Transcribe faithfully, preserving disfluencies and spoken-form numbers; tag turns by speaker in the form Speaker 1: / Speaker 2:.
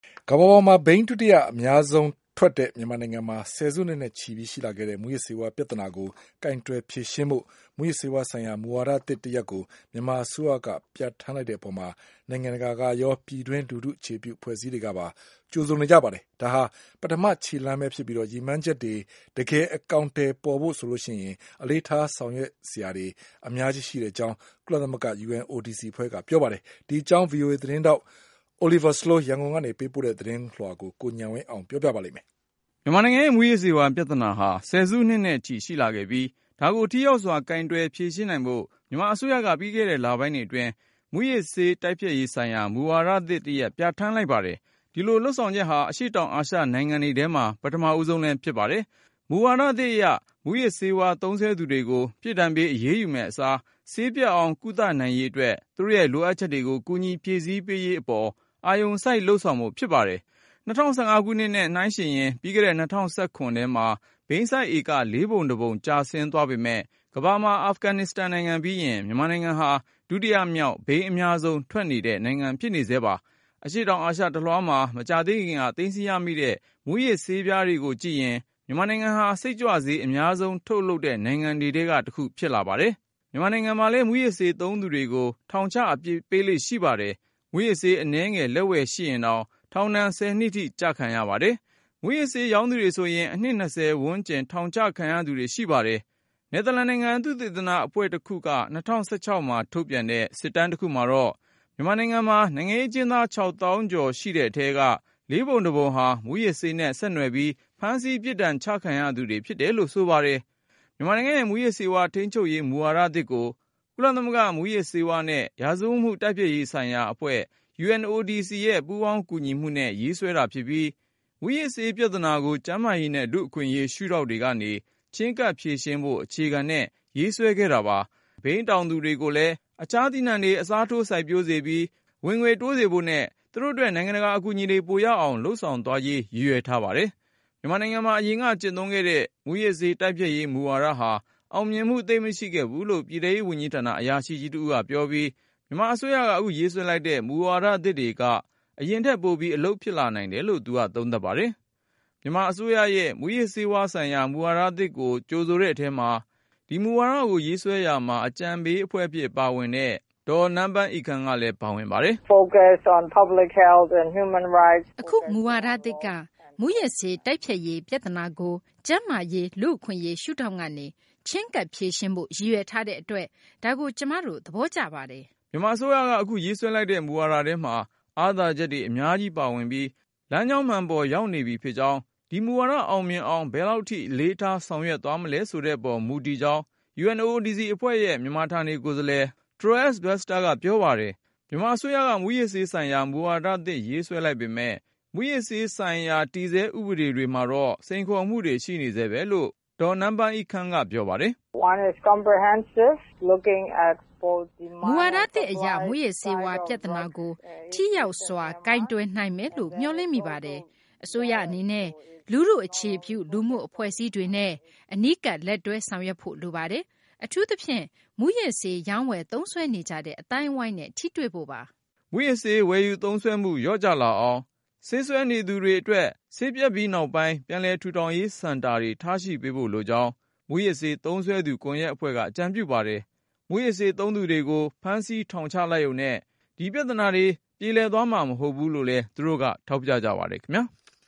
Speaker 1: ကမ္ဘာပေါ်မှာဘိန်းဒုတိယအများဆုံးထွက်တဲ့မြန်မာနိုင်ငံမှာဆယ်စုနှစ်နဲ့ချီပြီးရှိလာခဲ့တဲ့မူးယစ်ဆေးဝါးပြဿနာကိုကိုင်တွယ်ဖြေရှင်းဖို့မူးယစ်ဆေးဝါးဆိုင်ရာမူဝါဒသစ်တရပ်ကိုမြန်မာအစိုးရကပြဋ္ဌာန်းလိုက်တဲ့အပေါ်မှာနိုင်ငံတကာကရောပြည်တွင်းလူထုအခြေပြုအဖွဲ့အစည်းတွေကပါကြိုဆိုနေကြပါတယ်။ဒါဟာပထမခြေလှမ်းပဲဖြစ်ပြီးရည်မှန်းချက်တွေတကယ်အကောင်အထည်ပေါ်ဖို့ဆိုရင်အလေးထားဆောင်ရွက်စရာတွေအများကြီးရှိတဲ့အကြောင်းကုလသမဂ္ဂ ယူအန်အိုဒီစီ အဖွဲ့ကပြောပါတယ်။ဒီအကြောင်း ဗွီအိုအေ သတင်းထောက်Oliver Slow ရန်ကုန်ကနေပေးပို့တဲ့သတင်းလွှာကိုကိုဉာဏ်ဝင်းအောင်ပြောပြပါလိမ့်မယ်
Speaker 2: ။မြန်မာနိုင်ငံရဲ့မူးယစ်ဆေးဝါးပြဿနာဟာဆယ်စုနှစ်နဲ့ချီရှိလာခဲ့ပြီးဒါကိုထိရောက်စွာကင်တွယ်ဖြေရှင်းနိုင်ဖို့မြန်မာအစိုးရကပြီးခဲ့တဲ့လပိုင်းတွေအတွင်းမူးယစ်ဆေးတိုက်ဖျက်ရေးဆိုင်ရာမူဝါဒသစ်တရပ်ပြဋ္ဌာန်းလိုက်ပါတယ်။ဒီလိုလှုပ်ဆောင်ချက်ဟာအရှေ့တောင်အာရှနိုင်ငံတွေထဲမှာပထမဦးဆုံးလည်းဖြစ်ပါတယ်။မူဝါဒသစ်အရမူးယစ်ဆေးဝါးသုံးစွဲသူတွေကိုပြစ်ဒဏ်ပေးအရေးယူမဲ့အစားဆေးပြတ်အောင်ကုသနိုင်ရေးအတွက်သူတို့ရဲ့လိုအပ်ချက်တွေကိုကူညီဖြည့်ဆည်းပေးရေးအပေါ်အာရုံစိုက်လှုပ်ဆောင်မှုဖြစ်ပါတယ်။၂၀၁၅ခုနှစ်နဲ့နှိုင်းယှဉ်ရင်ပြီးခဲ့တဲ့၂၀၁၇ထဲမှာဘိန်းစိုက်ဧကလေးပုံတစ်ပုံကျဆင်းသွားပေမဲ့ကမ္ဘာမှာအာဖဂန်နစ္စတန်နိုင်ငံပြီးရင်မြန်မာနိုင်ငံဟာဒုတိယမြောက်ဘိန်းအများဆုံးထွက်နေတဲ့နိုင်ငံဖြစ်နေသေးပါ။အရှေ့တောင်အာရှတလွှားမှာမကြာသေးခင်ကသိမ်းဆည်းရမိတဲ့မူးယစ်ဆေးပြားတွေကိုကြည့်ရင်မြန်မာနိုင်ငံဟာစိတ်ကြွဆေးအများဆုံးထုတ်လုပ်တဲ့နိုင်ငံတွေထဲကတစ်ခုဖြစ်လာပါတယ်။မြန်မာနိုင်ငံမှာလည်းမူးယစ်ဆေးသုံးသူတွေကိုထောင်ချအပြစ်ပေးလေ့ရှိပါတယ်။မူးယစ်ဆေးအနည်းငယ်လက်ဝယ်ရှိရင်တောင်ထောင်ဒဏ်ဆယ်နှစ်ထိကျခံရပါတယ်။မူးယစ်ဆေးရောင်းသူတွေဆိုရင်အနှစ်၂၀ဝန်းကျင်ထောင်ချခံရသူတွေရှိပါတယ်။နယ်သာလန်နိုင်ငံသုတေသနအဖွဲ့တစ်ခုက၂၀၁၆မှာထုတ်ပြန်တဲ့စစ်တမ်းတစ်ခုမှာတော့မြန်မာနိုင်ငံမှာနိုင်ငံရေးအကျဉ်းသားခြောက်သောင်းကျော်ရှိတဲ့အထဲကလေးပုံတစ်ပုံဟာမူးယစ်ဆေးနဲ့ဆက်နွယ်ပြီးဖမ်းဆီးပြစ်ဒဏ်ချခံရသူတွေဖြစ်တယ်လို့ဆိုပါတယ်။မြန်မာနိုင်ငံရဲ့မူးယစ်ဆေးဝါးထိန်းချုပ်ရေးမူဝါဒသစ်ကိုကုလသမဂ္ဂမူးယစ်ဆေးဝါးနဲ့ရာဇဝတ်မှုတိုက်ဖျက်ရေးဆိုင်ရာအဖွဲ့ ယူအန်အိုဒီစီ ရဲ့ပူးပေါင်းကူညီမှုနဲ့ရေးဆွဲတာဖြစ်ပြီးမူးယစ်ဆေးပြဿနာကိုကျန်းမာရေးနဲ့လူ့အခွင့်အရေးရှုထောင့်တွေကနေချဉ်းကပ်ဖြေရှင်းဖို့အခြေခံနဲ့ရေးဆွဲခဲ့တာပါ။ဘိန်းတောင်သူတွေကိုလည်းအခြားသီးနှံတွေအစားထိုးစိုက်ပျိုးစေပြီးဝင်ငွေတိုးစေဖို့နဲ့သူတို့အတွက်နိုင်ငံတကာအကူအညီတွေပိုရအောင်လှုံ့ဆော်သွားရေးရည်ရွယ်ထားပါတယ်။မြန်မာနိုင်ငံမှာအရင်ကကျင့်သုံးခဲ့တဲ့မူးယစ်ဆေးတိုက်ဖျက်ရေးမူဝါဒဟာအောင်မြင်မှုသိပ်မရှိခဲ့ဘူးလို့ပြည်ထောင်စုဝန်ကြီးဌာနအရာရှိကြီးတဦးကပြောပြီးမြန်မာအစိုးရကအခုရေးဆွဲလိုက်တဲ့မူဝါဒသစ်တွေကအရင်ထက်ပိုပြီးအလုပ်ဖြစ်လာနိုင်တယ်လို့သူကသုံးသပ်ပါတယ်။မြန်မာအစိုးရရဲ့မူးယစ်ဆေးဝါးဆိုင်ရာမူဝါဒသစ်ကိုကြိုဆိုတဲ့အထဲမှာဒီမူဝါဒကိုရေးဆွဲရာမှာအကြံပေးအဖွဲ့အဖြစ်ပါဝင်တဲ့ဒေါ်နန်းပန်းဤခန့်ကလည်းပါဝင်ပါတယ်။
Speaker 3: Focus on public health and human rights
Speaker 4: အခုမူဝါဒသစ်ကမူးယစ်ဆေးတိုက်ဖျက်ရေးပြဿနာကိုကျန်းမာရေးလူ့အခွင့်အရေးရှုထောင့်ကနေချဉ်းကပ်ဖြေရှင်းဖို့ရည်ရွယ်ထားတဲ့အတွက်ဒါကိုကျမတို့သဘောကျပါတယ်
Speaker 2: ။မြန်မာအစိုးရကအခုရေးဆွဲလိုက်တဲ့မူဝါဒထဲမှာအားသာချက်တွေအများကြီးပါဝင်ပြီးလမ်းကြောင်းမှန်ပေါ်ရောက်နေပြီဖြစ်ကြောင်းဒီမူဝါဒအောင်မြင်အောင်ဘယ်လောက်ထိအလေးထားဆောင်ရွက်သွားမလဲဆိုတဲ့ပေါ်မူတည်ကြောင်း ယူအန်အိုဒီစီ အဖွဲ့ရဲ့မြန်မာဌာနေကိုယ်စားလှယ် Troels Bester ကပြောပါတယ်။မြန်မာအစိုးရကမူးယစ်ဆေးဆိုင်ရာမူဝါဒသစ်ရေးဆွဲလိုက်ပေမဲ့မူးယစ်ဆေးဆိုင်ရာတည်ဆဲဥပဒေတွေမှာတော့စိန်ခေါ်မှုတွေရှိနေသေးပဲလို့ဒေါ်နန်းပန်းဤခန့်ကပြောပါတယ်
Speaker 3: ။ One is comprehensive looking at
Speaker 4: မူဝါဒသစ်အရမူးယစ်ဆေးဝါးပြဿနာကိုထိရောက်စွာကင်တွယ်နိုင်မယ်လို့မျှော်လင့်မိပါတယ်။အစိုးရအနေနဲ့လူထုအခြေပြုလူမှုအဖွဲ့အစည်းတွေနဲ့အနီးကပ်လက်တွဲဆောင်ရွက်ဖို့လိုပါတယ်။အထူးသဖြင့်မူးယစ်ဆေးရောင်းဝယ်သုံးစွဲနေကြတဲ့အတိုင်းအဝိုင်းနဲ့ထိတွေ့ဖို့ပါ
Speaker 2: ။မူးယစ်ဆေးဝယ်ယူသုံးစွဲမှုလျော့ကျလာအောင်ဆေးစွဲနေသူတွေအတွက်ဆေးပြတ်ပြီးနောက်ပိုင်းပြန်လည်ထူထောင်ရေးစင်တာတွေထားရှိပေးဖို့လိုကြောင်းမူးယစ်ဆေးသုံးစွဲသူကွန်ရက်အဖွဲ့ကအကြံပြုပါတယ်။မူးယစ်ဆေးသုံးသူတွေကိုဖမ်းဆီးထောင်ချလိုက်ုံနဲ့ဒီပြဿနာတွေပြေလည်သွားမှာမဟုတ်ဘူးလို့လည်းသူတို့ကထောက်ပြကြပါတယ်ခင်ဗျာ။